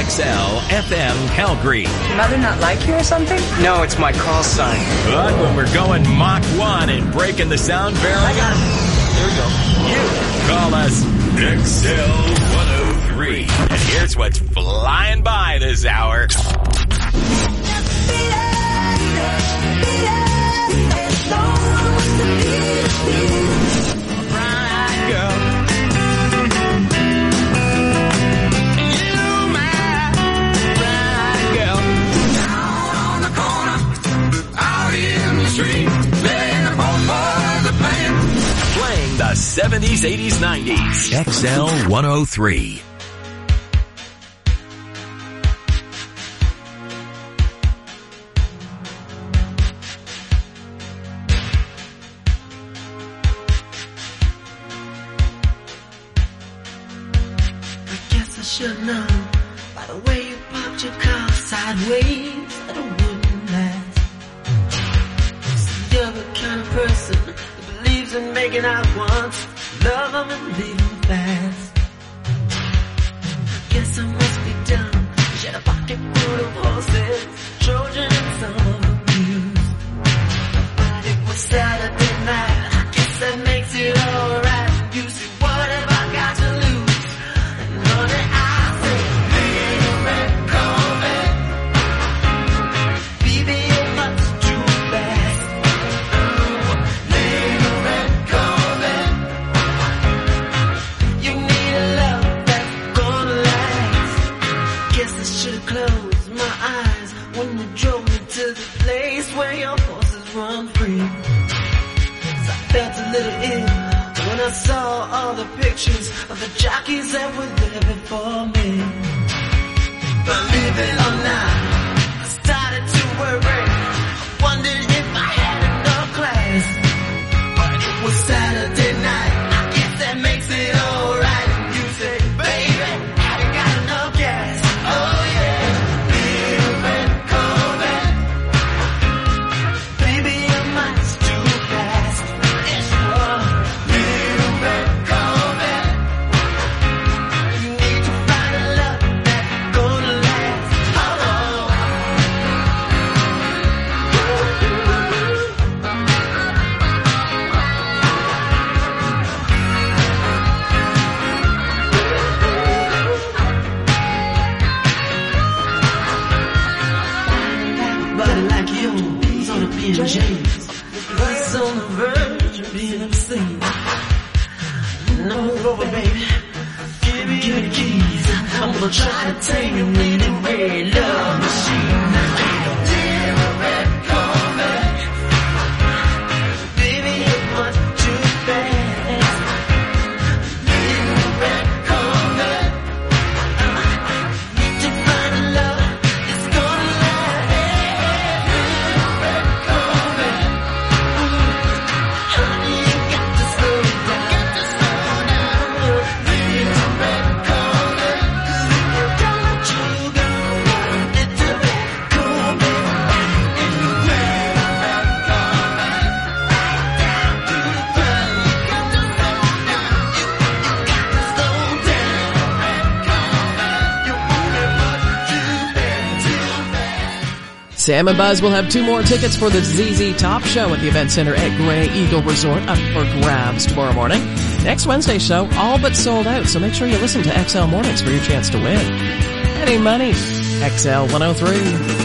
XL FM Calgary. Your mother not like you or something? No, it's my call sign. But when we're going Mach 1 and breaking the sound barrier, There we go. you call us XL 103. And here's what's flying by this hour. Playing the 70s, 80s, 90s. XL 103. I guess I should know by the way you parked your car sideways that it wouldn't last. You're the kind of person that believes in making out once, love them and leave them fast. I guess I must be dumb. She had a pocket full of horses, Trojan and some of them used. But it was Saturday night, I guess that makes it alright. You see, what have I got to lose? And honey, I say, little red Corvette, baby, you're much too fast. Little red Corvette, you need a love that's gonna last. Guess I should've closed my eyes when you drove me to the place where your horses run free. 'Cause I felt a little ill when I saw all the pictures of the jockeys that were there before me. Believe it or not, I started to worry. I wondered if I had enough class. But it was Saturday night, I guess that makes it alright. And you say, baby, have you got enough gas? Oh yeah, little red Corvette, baby, you're much too fast. Yes, you are. Little red Corvette, you need to find a love that's gonna last. Oh, body like yours on a PNJs, voice on the verge of being obscene. No, over, baby. Give me the keys. I'm gonna try to tame your bleeding red love machine. Little red Corvette, baby, you're much too fast. Little red Corvette, need to find a love that's gonna last. Little red Corvette, honey, you got to slow down. Little red Corvette, 'cause if you don't let you go, little red Corvette, and you red Corvette, right down to the ground. You got to slow down. You got to slow down. Red Corvette, you're moving much too fast. Sam and Buzz will have 2 more tickets for the ZZ Top Show at the Event Center at Grey Eagle Resort up for grabs tomorrow morning. Next Wednesday's show, all but sold out, so make sure you listen to XL Mornings for your chance to win any money. XL 103.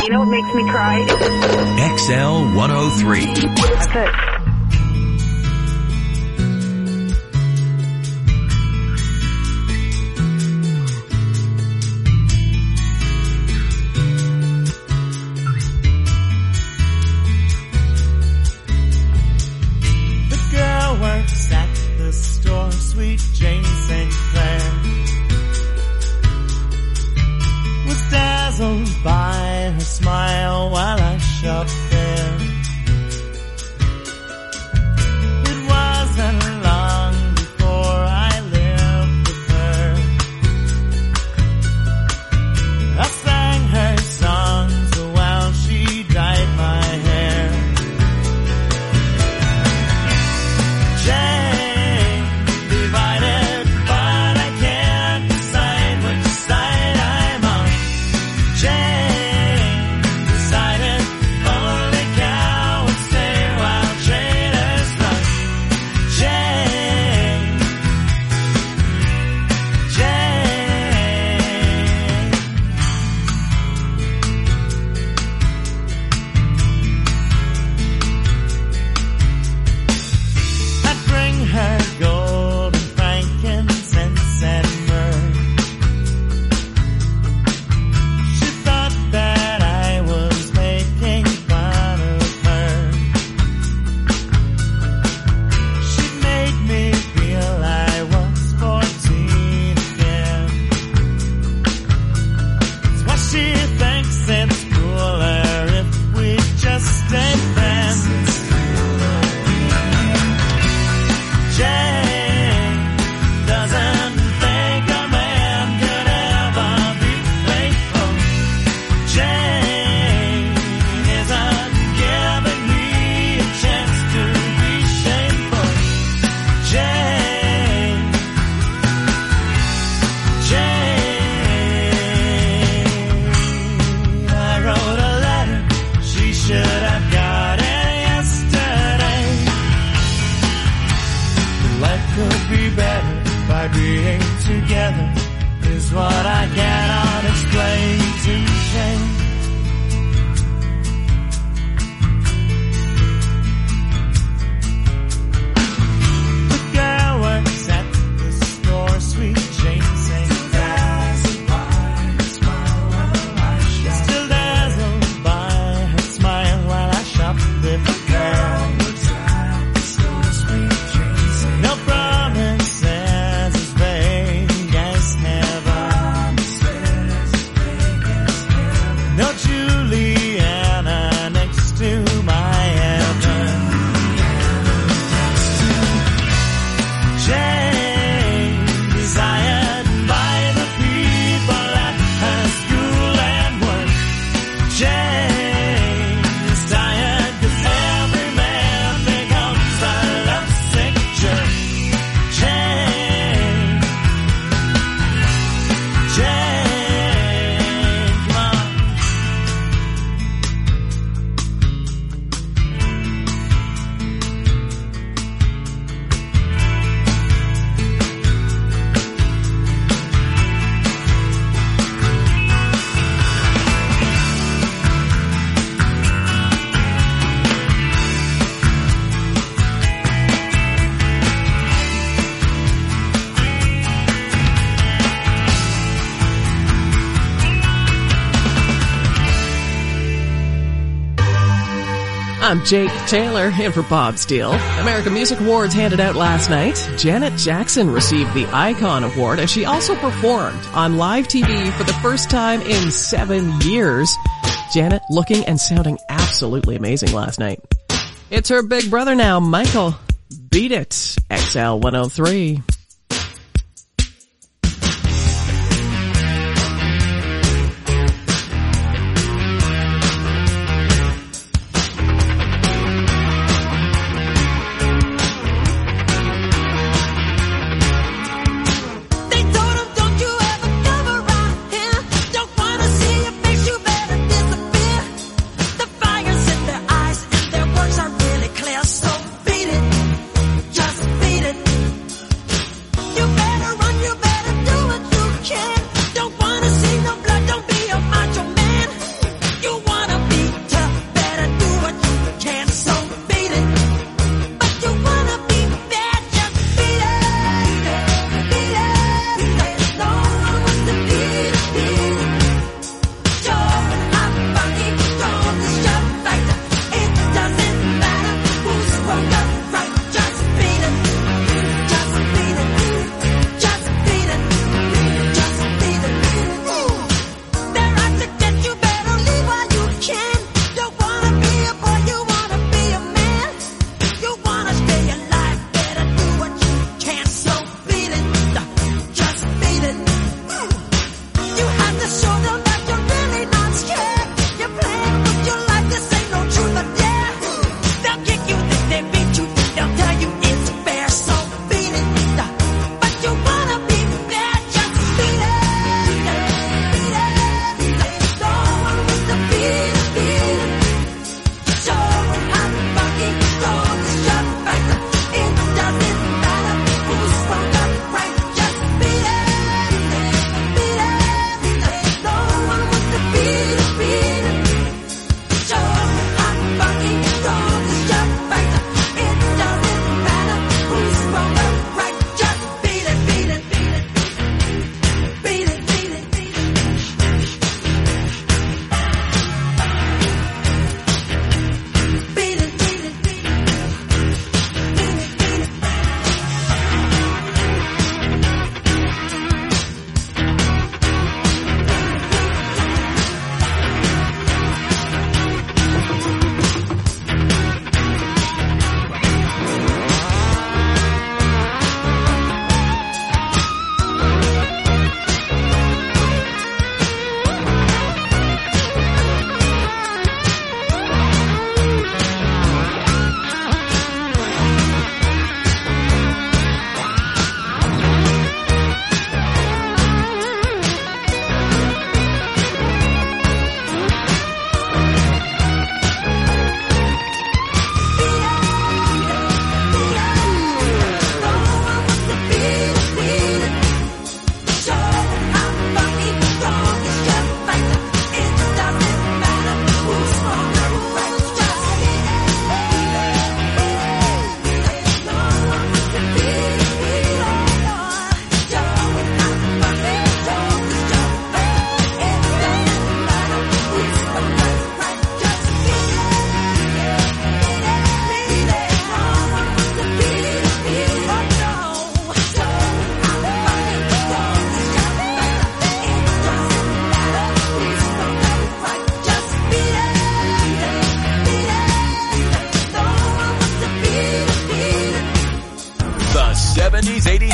You know what makes me cry? XL 103. That's it. The girl works at the store, sweet Jane St. Clair. Was dazzled by her smile while I shopped there. It wasn't long before I lived with her. I sang her songs while she dyed my hair. Jane, divided, but I can't decide which side I'm on. Jane, decided only cow would stay while traders run. Jane, I'd bring her gold and frankincense and myrrh. She thought that I was making fun of her. She made me feel I was 14 again. That's why she thinks it's cooler if we just stay friends. Jane doesn't think a man could ever be faithful. Jane isn't giving me a chance to be shameful. Jane, I wrote a letter, she should have got it yesterday. Life could be better by being together, is what I cannot explain to Jane. The girl works at the store, sweet Jane St. Clair. Still dazzled by her smile while I shop with her. No promises as vague as heaven. No Juliana next to my heaven. Jane, desired by the people at her school and work. Jane is tired 'cause every man becomes a lovesick jerk. Jane, come on. I'm Jake Taylor, in for Bob Steele. American Music Awards handed out last night. Janet Jackson received the Icon Award, and she also performed on live TV for the first time in 7 years. Janet looking and sounding absolutely amazing last night. It's her big brother now, Michael. Beat It, XL 103. They told him, don't you ever come around here. Don't wanna see your face, you better disappear. The fire's in their eyes and their words are really clear. So beat it, just beat it.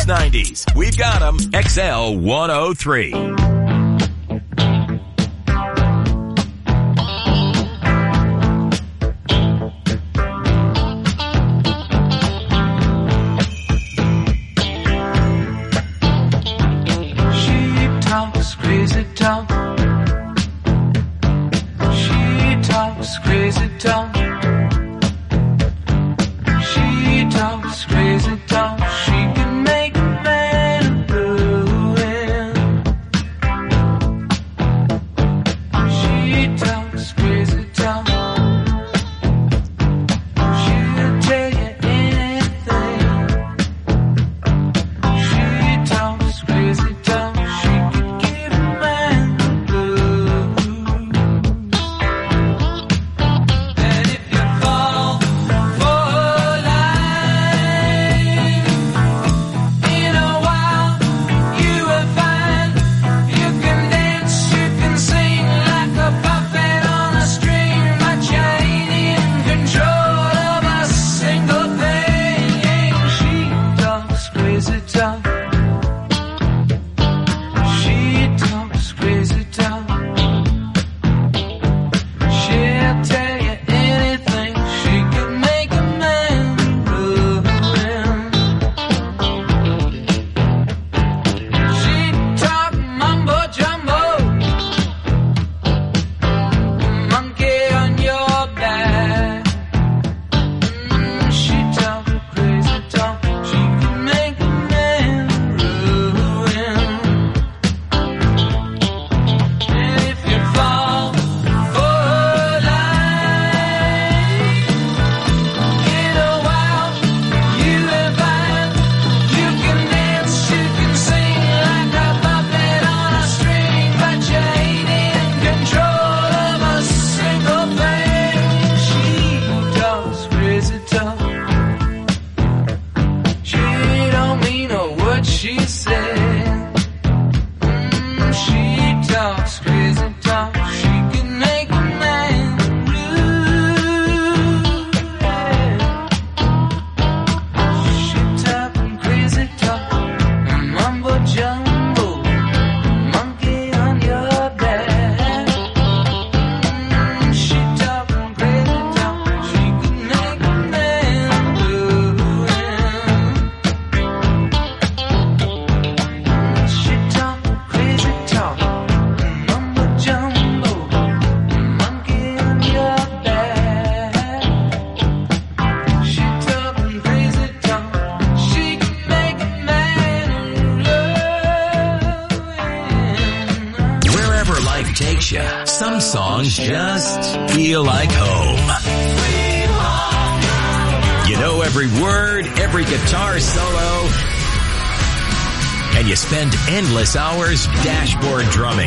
best 90s. We've got them. XL 103. Crazy talk. She talks crazy talk. She talks crazy talk. She can make a man ruin. She talks crazy talk. She'll tell you anything. She talks crazy talk. Some songs just feel like home. You know every word, every guitar solo, and you spend endless hours dashboard drumming.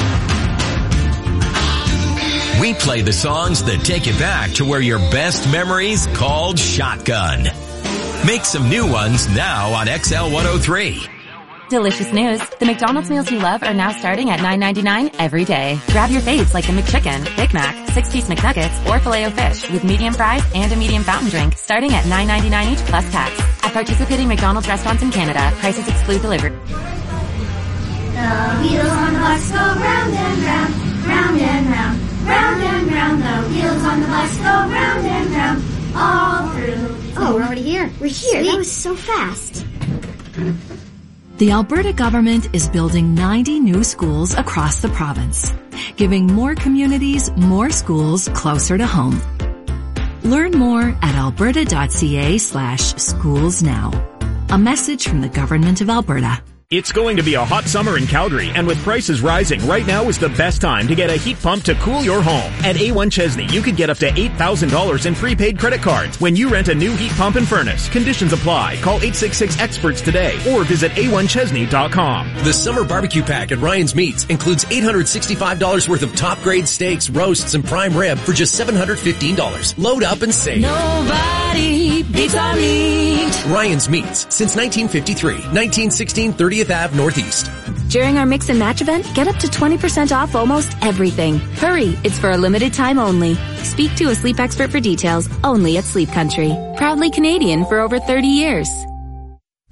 We play the songs that take you back to where your best memories called shotgun. Make some new ones now on XL 103. Delicious news. The McDonald's meals you love are now starting at $9.99 every day. Grab your faves like the McChicken, Big Mac, 6-piece McNuggets, or Filet-O-Fish with medium fries and a medium fountain drink starting at $9.99 each plus tax. At participating McDonald's restaurants in Canada, prices exclude delivery. The wheels on the bus go round and round, round and round, round and round. The wheels on the bus go round and round, all through. Oh, we're already here. We're here. Sweet. That was so fast. The Alberta government is building 90 new schools across the province, giving more communities more schools closer to home. Learn more at alberta.ca/schools now. A message from the Government of Alberta. It's going to be a hot summer in Calgary, and with prices rising, right now is the best time to get a heat pump to cool your home. At A1 Chesney, you could get up to $8,000 in prepaid credit cards when you rent a new heat pump and furnace. Conditions apply. Call 866-EXPERTS today or visit a1chesney.com. The Summer Barbecue Pack at Ryan's Meats includes $865 worth of top-grade steaks, roasts, and prime rib for just $715. Load up and save. Nobody beats our meat. Ryan's Meats, since 1953, 1916 30th Ave Northeast. During our Mix and Match event, get up to 20% off almost everything. Hurry, it's for a limited time only. Speak to a sleep expert for details, only at Sleep Country. Proudly Canadian for over 30 years.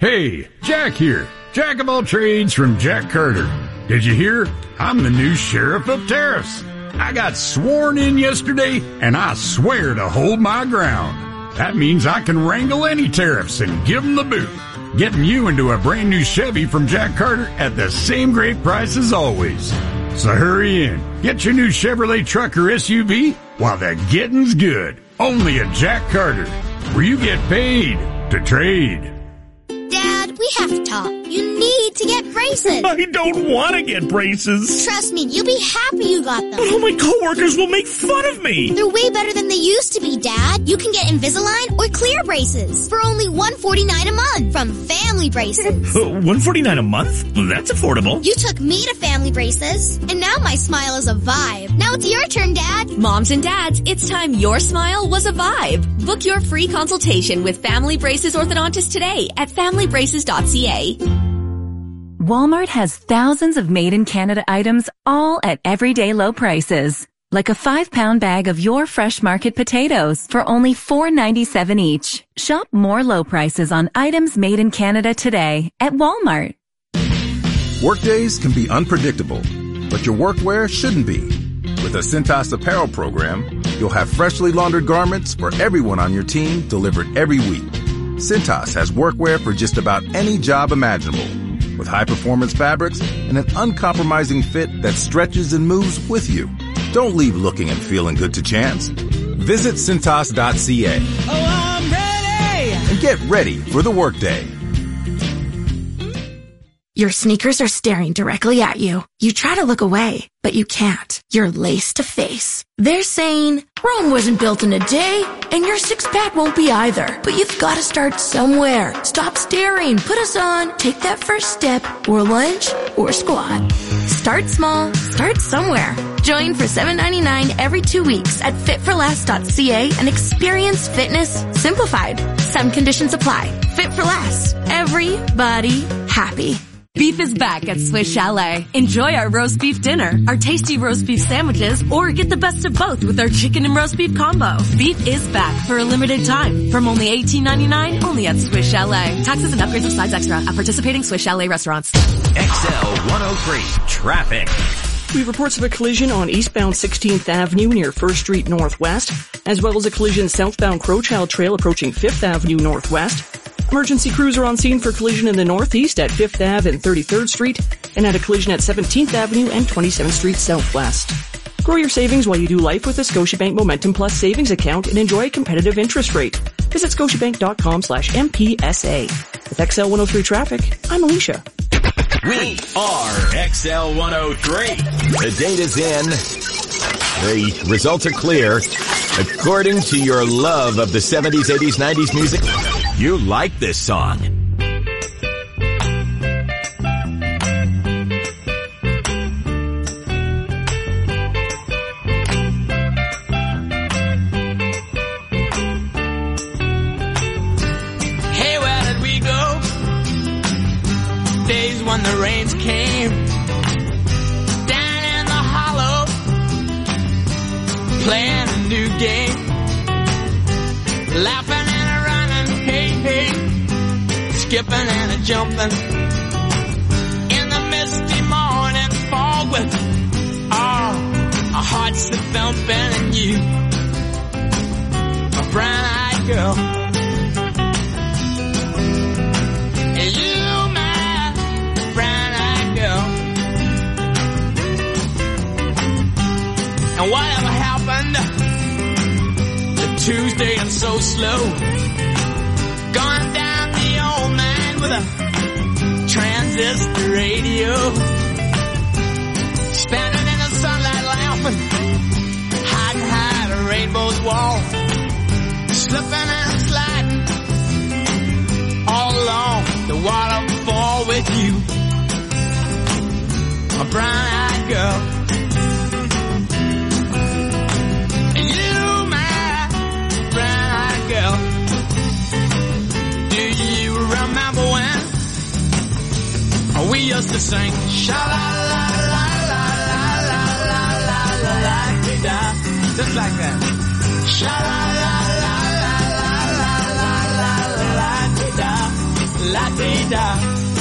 Hey, Jack here. Jack of all trades from Jack Carter. Did you hear? I'm the new sheriff of tariffs. I got sworn in yesterday, and I swear to hold my ground. That means I can wrangle any tariffs and give them the boot. Getting you into a brand new Chevy from Jack Carter at the same great price as always. So hurry in. Get your new Chevrolet truck or SUV while the getting's good. Only at Jack Carter, where you get paid to trade. Dad, we have to talk. You need to get braces. I don't want to get braces. Trust me, you'll be happy you got them. But all my coworkers will make fun of me. They're way better than they used to be, Dad. You can get Invisalign or clear braces for only $149 a month from Family Braces. $149 a month? That's affordable. You took me to Family Braces, and now my smile is a vibe. Now it's your turn, Dad. Moms and dads, it's time your smile was a vibe. Book your free consultation with Family Braces Orthodontist today at familybraces.ca. Walmart has thousands of made-in-Canada items, all at everyday low prices. Like a 5-pound bag of your fresh market potatoes for only $4.97 each. Shop more low prices on items made in Canada today at Walmart. Workdays can be unpredictable, but your workwear shouldn't be. With a Cintas apparel program, you'll have freshly laundered garments for everyone on your team delivered every week. Cintas has workwear for just about any job imaginable, with high-performance fabrics and an uncompromising fit that stretches and moves with you. Don't leave looking and feeling good to chance. Visit Cintas.ca. Oh, I'm ready! And get ready for the workday. Your sneakers are staring directly at you. You try to look away, but you can't. You're lace to face. They're saying, Rome wasn't built in a day, and your six-pack won't be either. But you've got to start somewhere. Stop staring. Put us on. Take that first step, or lunge, or squat. Start small. Start somewhere. Join for $7.99 every 2 weeks at fitforless.ca and experience fitness simplified. Some conditions apply. Fit for Less. Everybody happy. Beef is back at Swiss Chalet. Enjoy our roast beef dinner, our tasty roast beef sandwiches, or get the best of both with our chicken and roast beef combo. Beef is back for a limited time from only $18.99 only at Swiss Chalet. Taxes and upgrades of size extra at participating Swiss Chalet restaurants. XL 103 Traffic. We have reports of a collision on eastbound 16th Avenue near 1st Street Northwest, as well as a collision southbound Crowchild Trail approaching 5th Avenue Northwest. Emergency crews are on scene for collision in the northeast at 5th Ave and 33rd Street, and at a collision at 17th Avenue and 27th Street Southwest. Grow your savings while you do life with a Scotiabank Momentum Plus savings account and enjoy a competitive interest rate. Visit scotiabank.com/MPSA. With XL 103 Traffic, I'm Alicia. We are XL 103. The data's in. The results are clear. According to your love of the 70s, 80s, 90s music, you like this song. Hey, where did we go? Days when the rains came down in the hollow, playing a new game, laughing and a running, hey, hey, skipping and a jumping in the misty morning fog with our hearts a thumping, and you, a brown-eyed girl, and you, my brown-eyed girl. And whatever happened to Tuesday and so slow, gone down the old man with a transistor radio, standing in the sunlight laughing, hiding behind a rainbow's wall, slipping and sliding all along the waterfall with you, a brown-eyed girl. Girl, do you remember when we used to sing sha-la-la-la-la-la-la-la-la-la-la-la-la, just like that, sha-la-la-la-la-la-la-la-la-la-la-la, la-dee-da.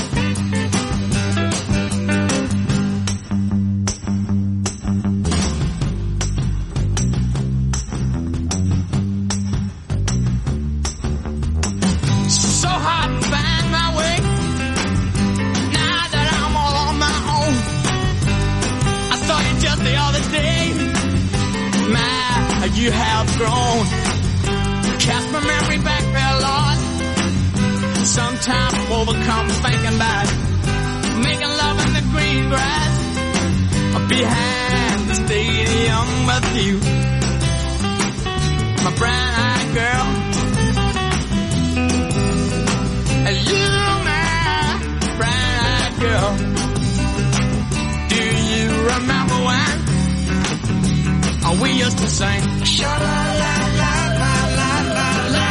So hard to find my way. Now that I'm all on my own, I saw you just the other day. My, you have grown. Cast my memory back there, Lord. Sometimes I'm overcome thinking about making love in the green grass behind the stadium with you, my brown-eyed girl. You, my brown-eyed girl. Do you remember when we used to sing? Sha-la-la-la-la-la-la-la-la.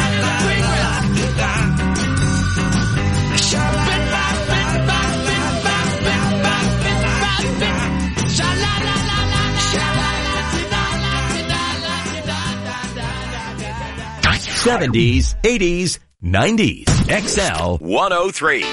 '70s, '80s, '90s. XL 103.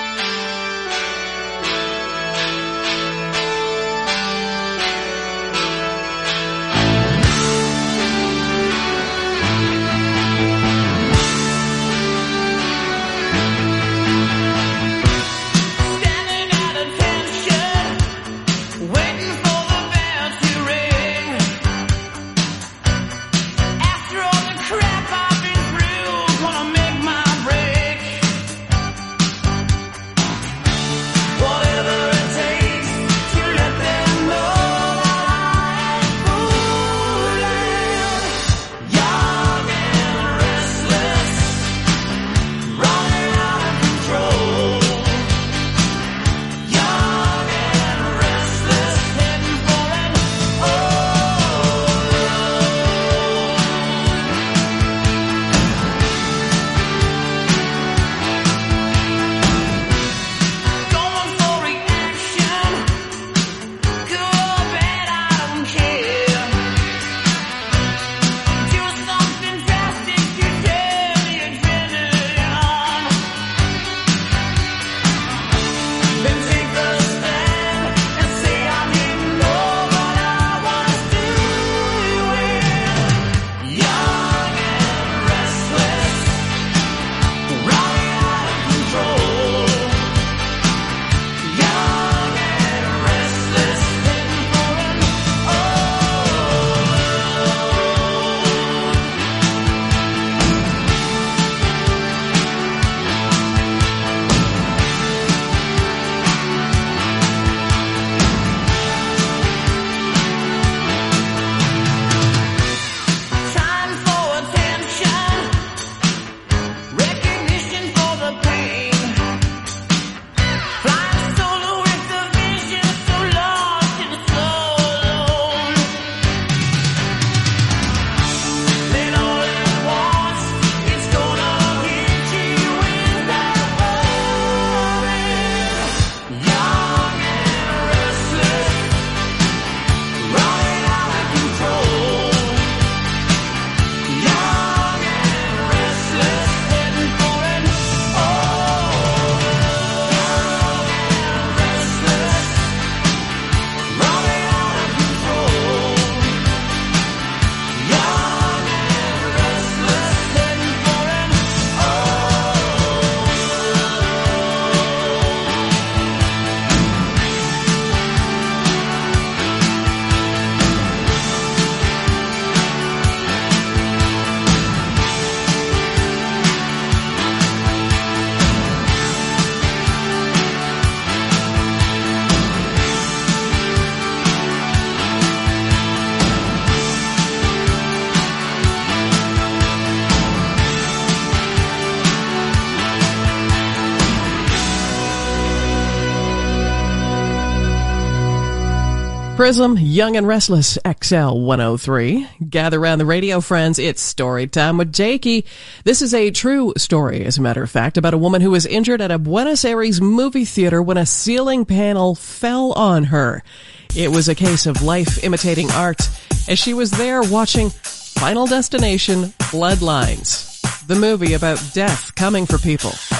Prism, Young and Restless, XL 103. Gather around the radio, friends. It's story time with Jakey. This is a true story, as a matter of fact, about a woman who was injured at a Buenos Aires movie theater when a ceiling panel fell on her. It was a case of life imitating art, as she was there watching Final Destination: Bloodlines, the movie about death coming for people.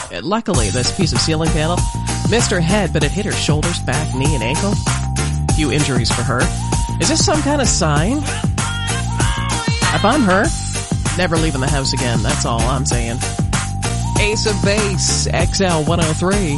Luckily, this piece of ceiling panel missed her head, but it hit her shoulders, back, knee, and ankle. Few injuries for her. Is this some kind of sign? If I'm her, never leaving the house again. That's all I'm saying. Ace of Base, XL 103.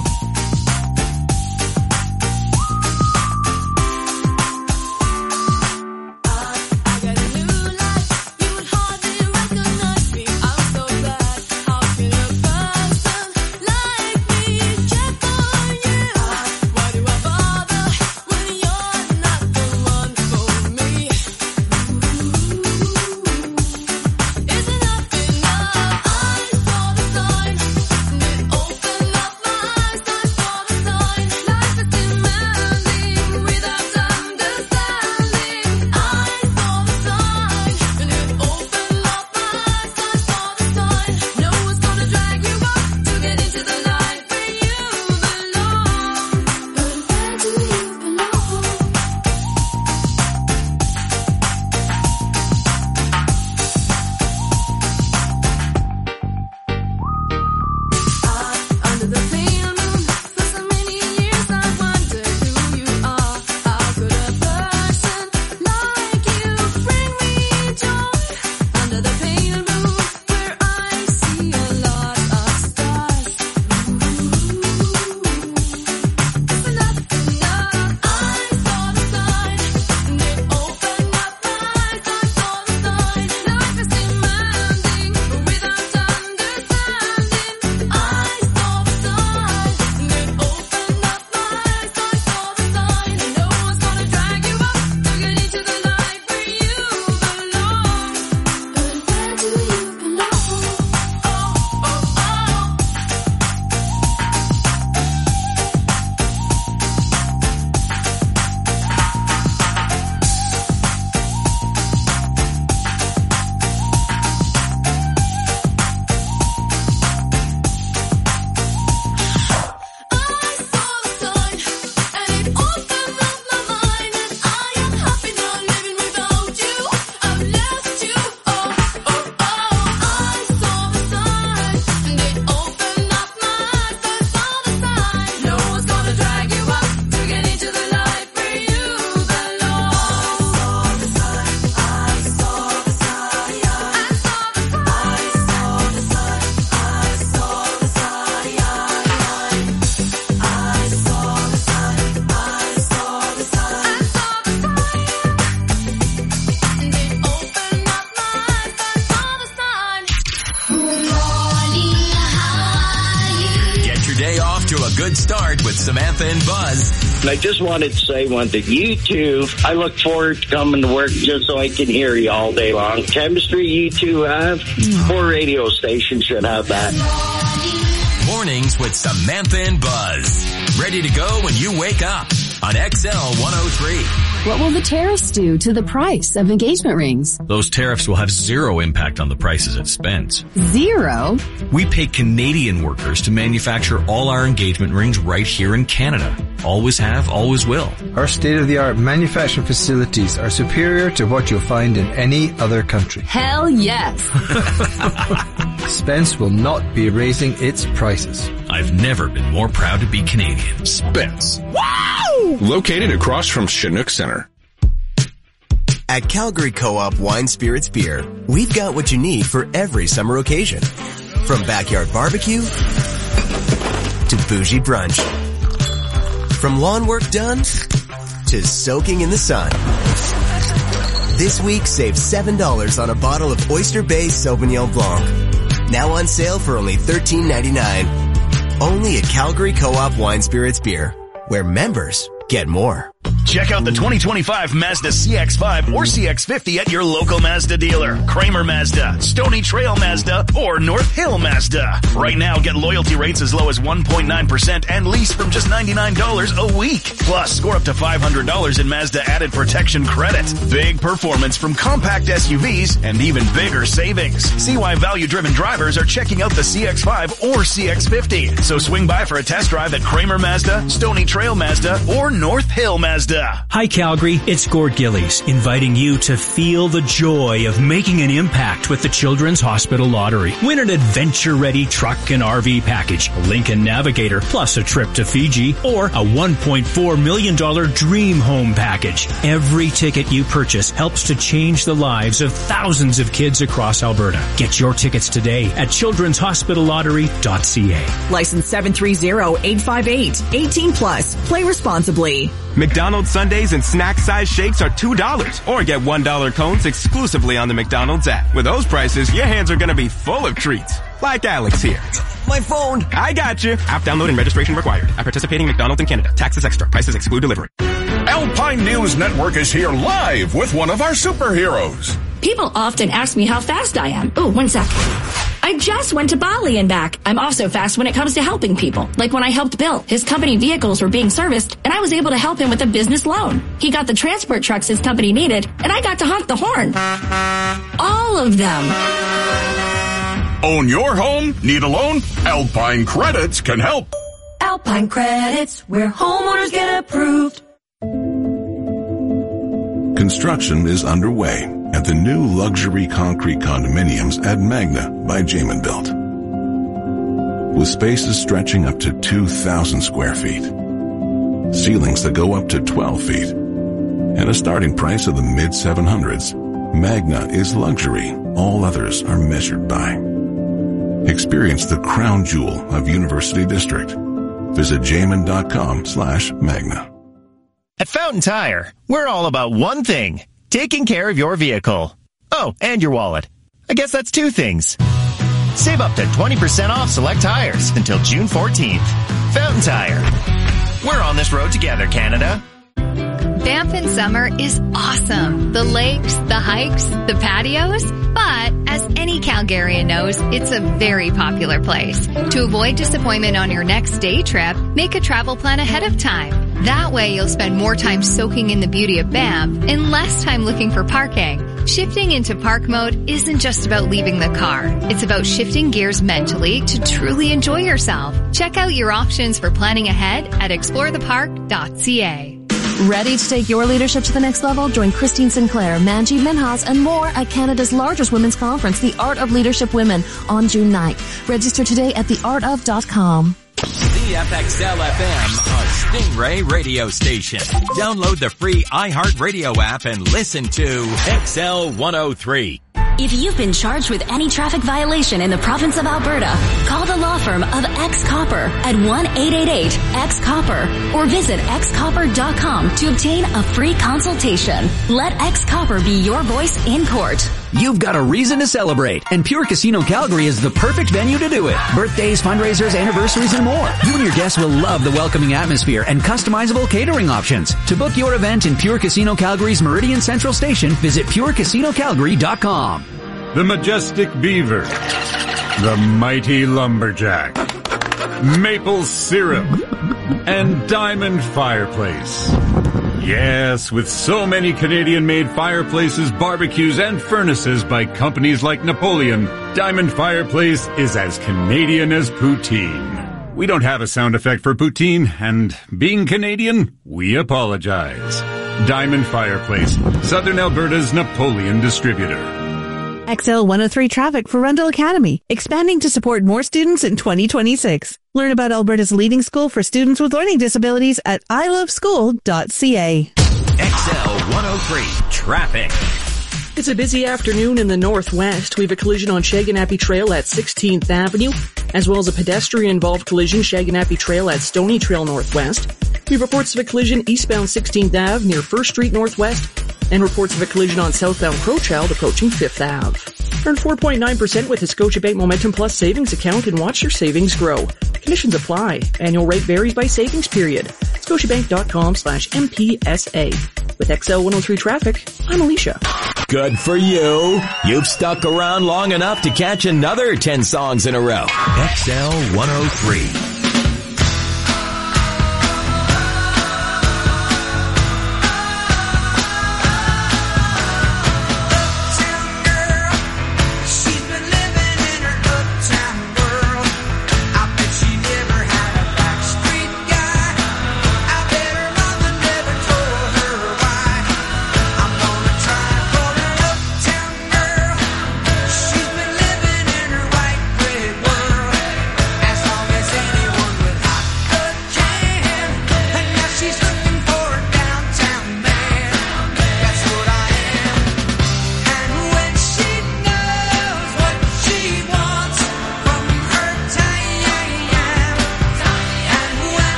Good start with Samantha and Buzz. And I just wanted to say one thing. You two, I look forward to coming to work just so I can hear you all day long. Chemistry you two have, 4 radio stations should have that. Mornings with Samantha and Buzz. Ready to go when you wake up on XL 103. What will the tariffs do to the price of engagement rings? Those tariffs will have zero impact on the prices at Spence. Zero? We pay Canadian workers to manufacture all our engagement rings right here in Canada. Always have, always will. Our state-of-the-art manufacturing facilities are superior to what you'll find in any other country. Hell yes! Spence will not be raising its prices. I've never been more proud to be Canadian. Spence. Wow! Located across from Chinook Center. At Calgary Co-op Wine Spirits Beer, we've got what you need for every summer occasion. From backyard barbecue to bougie brunch. From lawn work done to soaking in the sun. This week, save $7 on a bottle of Oyster Bay Sauvignon Blanc. Now on sale for only $13.99. Only at Calgary Co-op Wine Spirits Beer, where members get more. Check out the 2025 Mazda CX-5 or CX-50 at your local Mazda dealer. Kramer Mazda, Stony Trail Mazda, or North Hill Mazda. Right now, get loyalty rates as low as 1.9% and lease from just $99 a week. Plus, score up to $500 in Mazda added protection credit. Big performance from compact SUVs and even bigger savings. See why value-driven drivers are checking out the CX-5 or CX-50. So swing by for a test drive at Kramer Mazda, Stony Trail Mazda, or North Hill Mazda. Mazda. Hi Calgary, it's Gord Gillies, inviting you to feel the joy of making an impact with the Children's Hospital Lottery. Win an adventure-ready truck and RV package, a Lincoln Navigator, plus a trip to Fiji, or a $1.4 million dream home package. Every ticket you purchase helps to change the lives of thousands of kids across Alberta. Get your tickets today at childrenshospitallottery.ca. License 730-858. 18 plus. Play responsibly. McDonald's Sundaes and snack size shakes are $2 or get $1 cones exclusively on the McDonald's app. With those prices, your hands are going to be full of treats. Like Alex here. My phone. I got you. App download and registration required. At participating McDonald's in Canada. Taxes extra. Prices exclude delivery. Alpine News Network is here live with one of our superheroes. People often ask me how fast I am. Oh, 1 sec. I just went to Bali and back. I'm also fast when it comes to helping people. Like when I helped Bill. His company vehicles were being serviced, and I was able to help him with a business loan. He got the transport trucks his company needed, and I got to honk the horn. All of them. Own your home? Need a loan? Alpine Credits can help. Alpine Credits, where homeowners get approved. Construction is underway at the new luxury concrete condominiums at Magna by Jamin Built. With spaces stretching up to 2,000 square feet, ceilings that go up to 12 feet, and a starting price of the mid-700s, Magna is luxury all others are measured by. Experience the crown jewel of University District. Visit jamin.com/Magna. At Fountain Tire, we're all about one thing, taking care of your vehicle. Oh, and your wallet. I guess that's two things. Save up to 20% off select tires until June 14th. Fountain Tire. We're on this road together, Canada. Banff in summer is awesome. The lakes, the hikes, the patios. But as any Calgarian knows, it's a very popular place. To avoid disappointment on your next day trip, make a travel plan ahead of time. That way you'll spend more time soaking in the beauty of Banff and less time looking for parking. Shifting into park mode isn't just about leaving the car. It's about shifting gears mentally to truly enjoy yourself. Check out your options for planning ahead at explorethepark.ca. Ready to take your leadership to the next level? Join Christine Sinclair, Manjeet Minhas, and more at Canada's largest women's conference, The Art of Leadership Women, on June 9th. Register today at theartof.com. CFXL FM, a Stingray radio station. Download the free iHeartRadio app and listen to XL 103. If you've been charged with any traffic violation in the province of Alberta, call the law firm of X-Copper at 1-888-X-Copper or visit xcopper.com to obtain a free consultation. Let X-Copper be your voice in court. You've got a reason to celebrate, and Pure Casino Calgary is the perfect venue to do it. Birthdays, fundraisers, anniversaries, and more. You and your guests will love the welcoming atmosphere and customizable catering options. To book your event in Pure Casino Calgary's Meridian Central Station, visit purecasinocalgary.com. The Majestic Beaver, the Mighty Lumberjack, Maple Syrup, and Diamond Fireplace. Yes, with so many Canadian-made fireplaces, barbecues, and furnaces by companies like Napoleon, Diamond Fireplace is as Canadian as poutine. We don't have a sound effect for poutine, and being Canadian, we apologize. Diamond Fireplace, Southern Alberta's Napoleon distributor. XL 103 traffic for Rundle Academy, expanding to support more students in 2026. Learn about Alberta's leading school for students with learning disabilities at iloveschool.ca. XL 103 traffic. It's a busy afternoon in the northwest. We have a collision on Shaganappi Trail at 16th Avenue, as well as a pedestrian-involved collision Shaganappi Trail at Stony Trail Northwest. We have reports of a collision eastbound 16th Ave near 1st Street Northwest, and reports of a collision on southbound Crowchild approaching 5th Ave. Earn 4.9% with the Scotiabank Momentum Plus savings account and watch your savings grow. Conditions apply. Annual rate varies by savings period. Scotiabank.com/MPSA. With XL 103 traffic, I'm Alicia. Good for you. You've stuck around long enough to catch another 10 songs in a row. XL 103.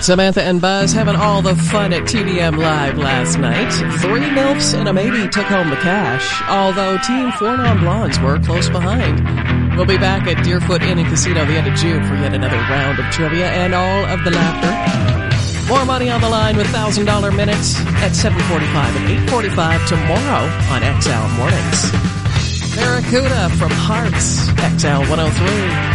Samantha and Buzz having all the fun at TDM Live last night. 3 MILFs and a maybe took home the cash, although Team Four Non-Blondes were close behind. We'll be back at Deerfoot Inn and Casino the end of June for yet another round of trivia and all of the laughter. More money on the line with $1,000 minutes at 7:45 and 8:45 tomorrow on XL Mornings. Barracuda from Hearts, XL 103.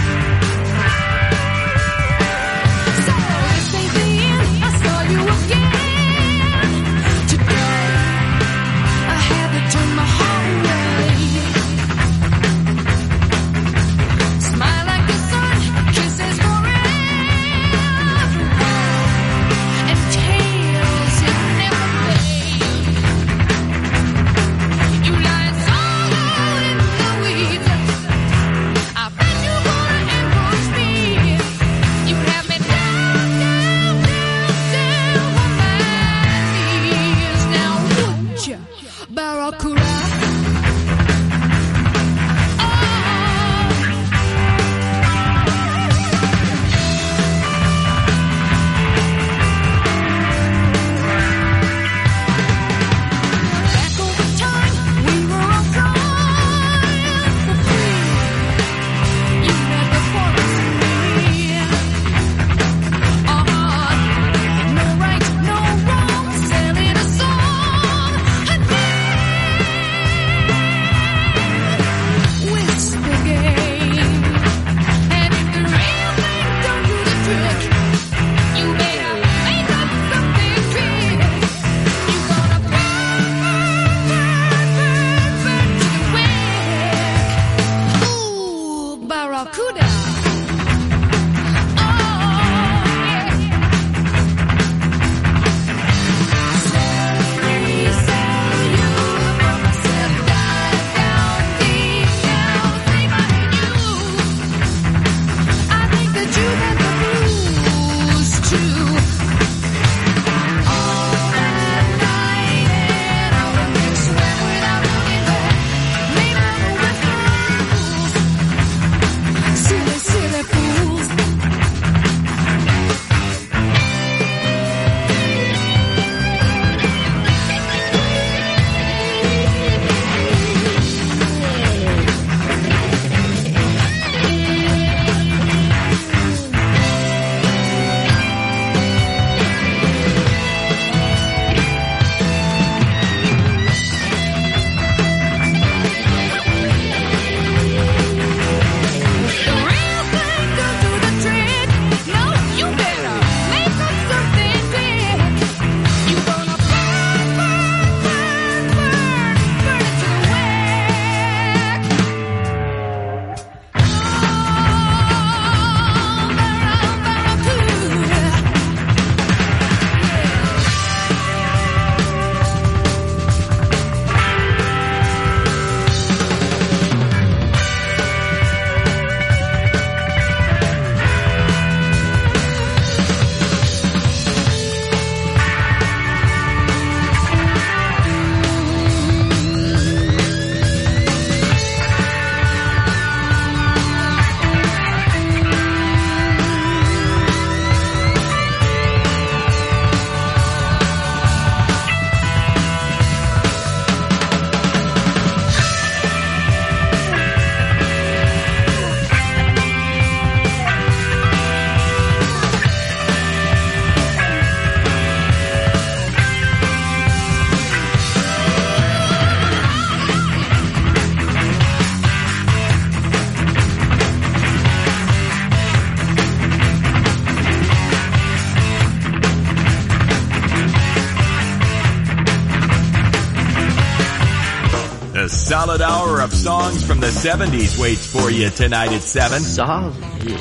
A solid hour of songs from the 70s waits for you tonight at 7. Solid.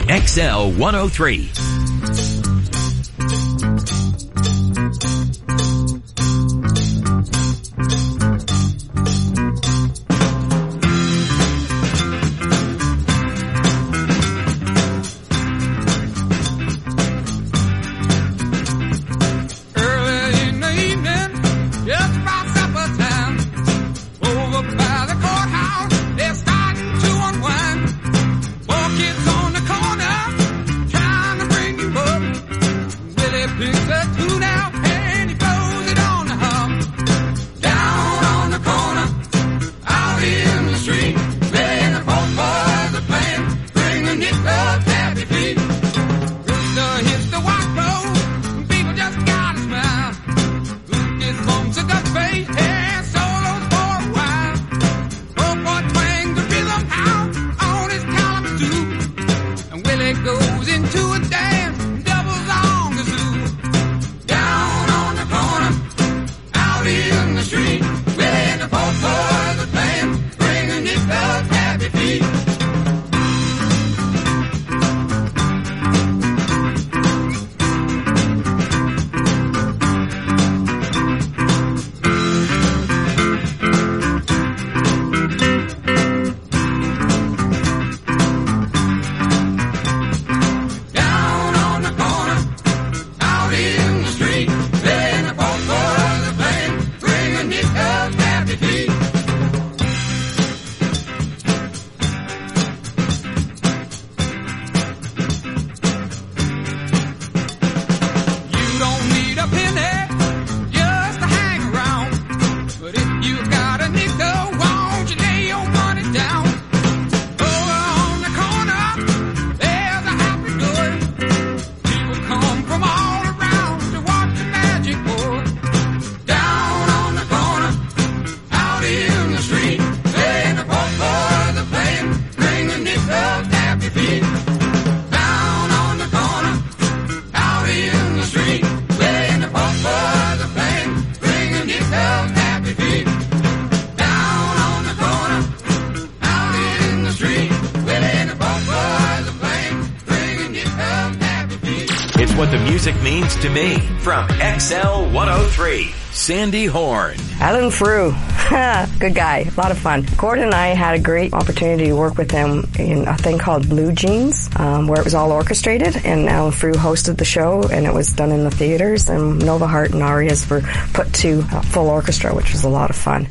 XL 103. Kids on the corner trying to bring means to me from XL 103. Sandy Horn. Alan Frew. Good guy. A lot of fun. Gordon and I had a great opportunity to work with him in a thing called Blue Jeans, where it was all orchestrated, and Alan Frew hosted the show, and it was done in the theaters, and Nova Hart and arias were put to full orchestra, which was a lot of fun.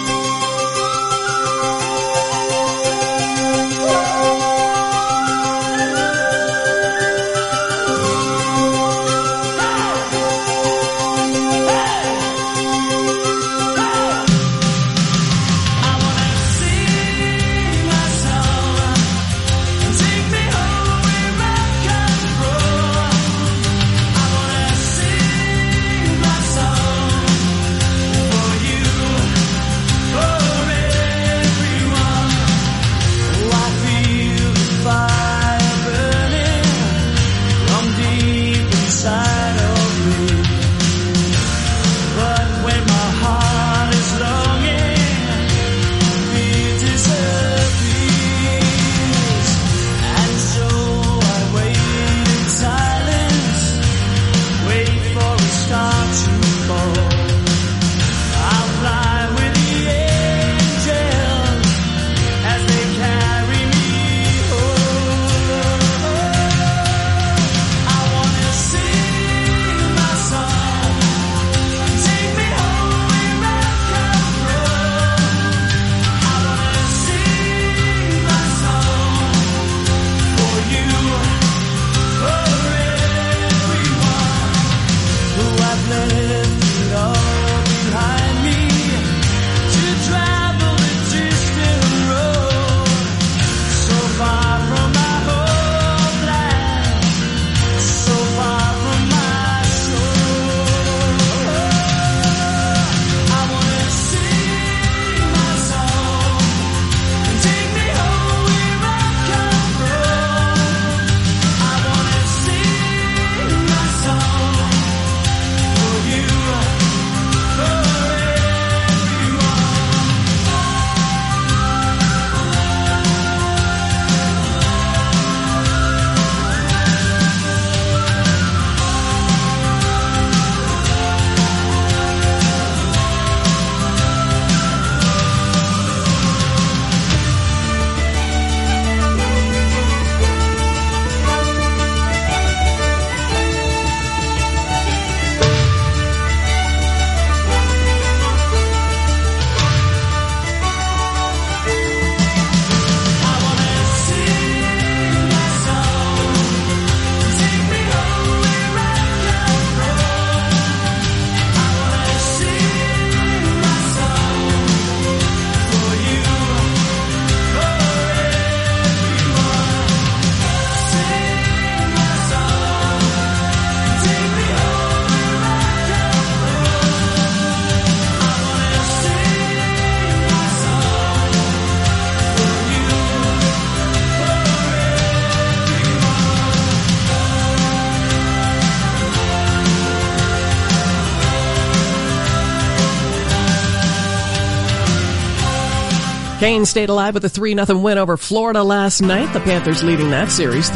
Kane stayed alive with a 3-0 win over Florida last night. The Panthers leading that series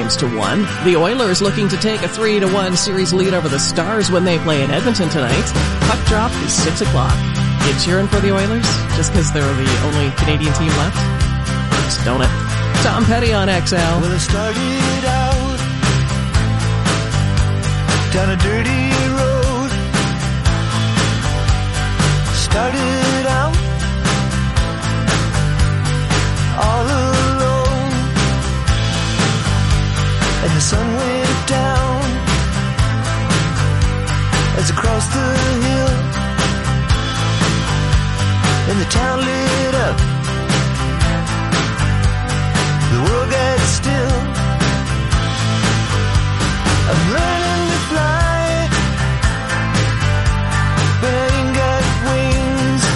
3-1. The Oilers looking to take a 3-1 series lead over the Stars when they play in Edmonton tonight. Puck drop is 6 o'clock. You cheering for the Oilers just because they're the only Canadian team left? Just don't it. Tom Petty on XL. Well, I started out down a dirty road. Started out all alone, and the sun went down as I crossed the hill, and the town lit up, the world got still. I'm learning to fly, but I ain't got wings.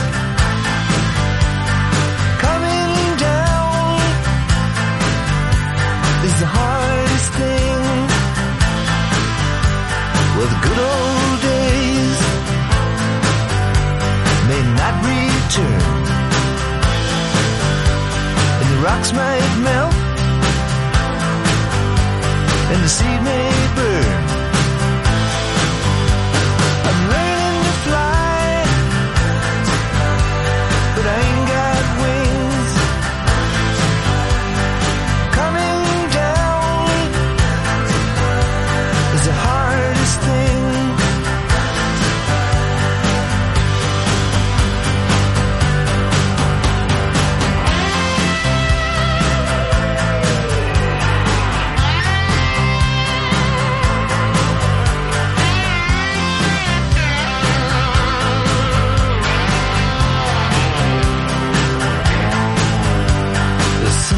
Coming down is the hardest thing. Well, the good old days may not return, and the rocks might melt, and the seed may burn,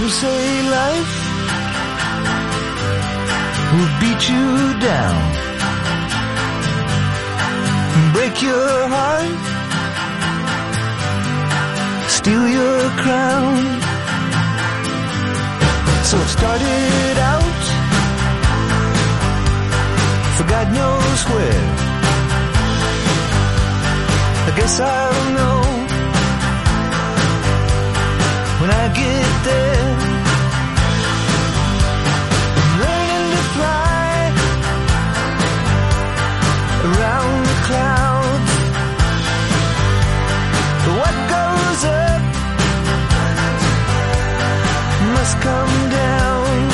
say life will beat you down, break your heart, steal your crown. So it started out for God knows where. I guess I'll know when I get there. I'm learning to fly around the clouds. But what goes up must come down.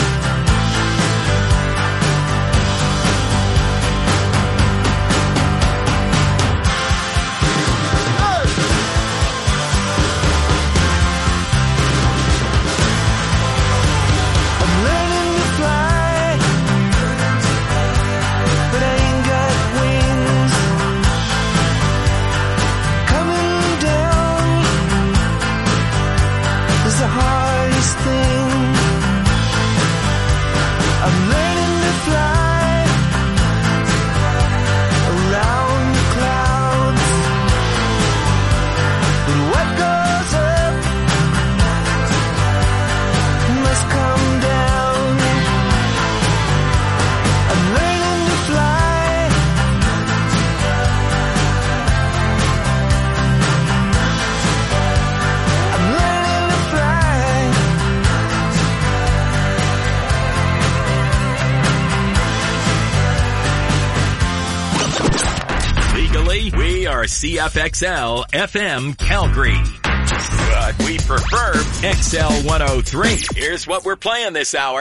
CFXL FM Calgary. But we prefer XL 103. Here's what we're playing this hour.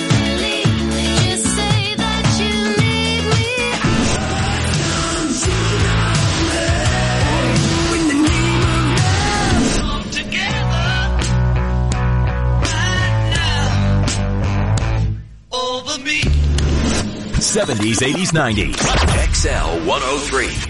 '70s, '80s, '90s. XL 103.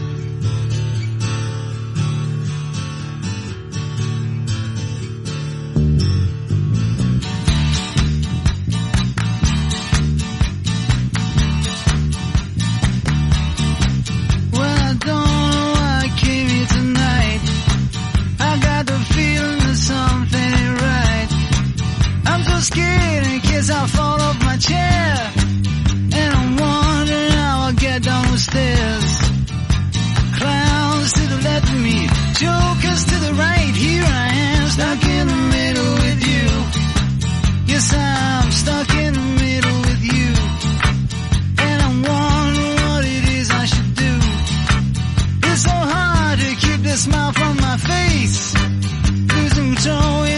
I'll fall off my chair, and I'm wondering how I'll get down the stairs. Clowns to the left of me, jokers to the right. Here I am, stuck in the middle with you. Yes, I'm stuck in the middle with you, and I'm wondering what it is I should do. It's so hard to keep the smile from my face, losing control.